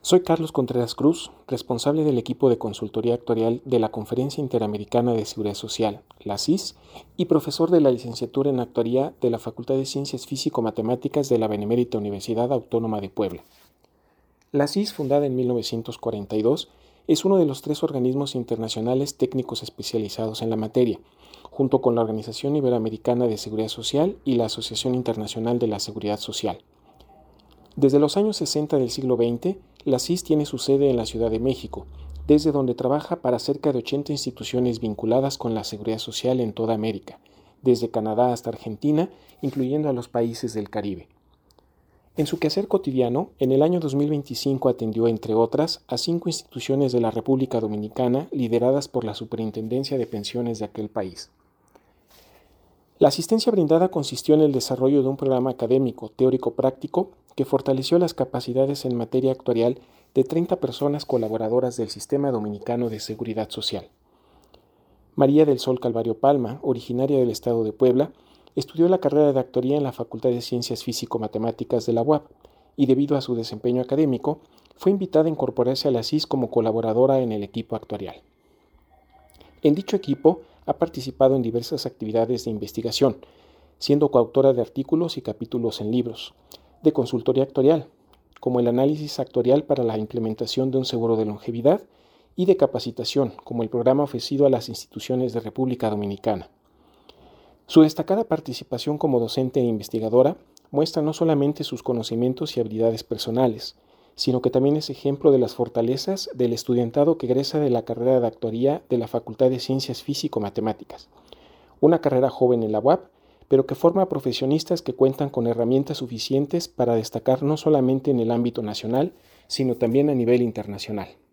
Soy Carlos Contreras Cruz, responsable del equipo de consultoría actuarial de la Conferencia Interamericana de Seguridad Social, la CIS, y profesor de la licenciatura en actuaría de la Facultad de Ciencias Físico-Matemáticas de la Benemérita Universidad Autónoma de Puebla. La CIS, fundada en 1942, es uno de los 3 organismos internacionales técnicos especializados en la materia, junto con la Organización Iberoamericana de Seguridad Social y la Asociación Internacional de la Seguridad Social. Desde los años 60 del siglo XX, la CIS tiene su sede en la Ciudad de México, desde donde trabaja para cerca de 80 instituciones vinculadas con la seguridad social en toda América, desde Canadá hasta Argentina, incluyendo a los países del Caribe. En su quehacer cotidiano, en el año 2025 atendió, entre otras, a 5 instituciones de la República Dominicana lideradas por la Superintendencia de Pensiones de aquel país. La asistencia brindada consistió en el desarrollo de un programa académico, teórico-práctico, que fortaleció las capacidades en materia actuarial de 30 personas colaboradoras del Sistema Dominicano de Seguridad Social. María del Sol Calvario Palma, originaria del estado de Puebla, estudió la carrera de actuaría en la Facultad de Ciencias Físico-Matemáticas de la UAP y, debido a su desempeño académico, fue invitada a incorporarse a la CIS como colaboradora en el equipo actuarial. En dicho equipo ha participado en diversas actividades de investigación, siendo coautora de artículos y capítulos en libros, de consultoría actuarial, como el análisis actuarial para la implementación de un seguro de longevidad, y de capacitación, como el programa ofrecido a las instituciones de República Dominicana. Su destacada participación como docente e investigadora muestra no solamente sus conocimientos y habilidades personales, sino que también es ejemplo de las fortalezas del estudiantado que egresa de la carrera de actuaría de la Facultad de Ciencias Físico-Matemáticas, una carrera joven en la UAP, pero que forma a profesionistas que cuentan con herramientas suficientes para destacar no solamente en el ámbito nacional, sino también a nivel internacional.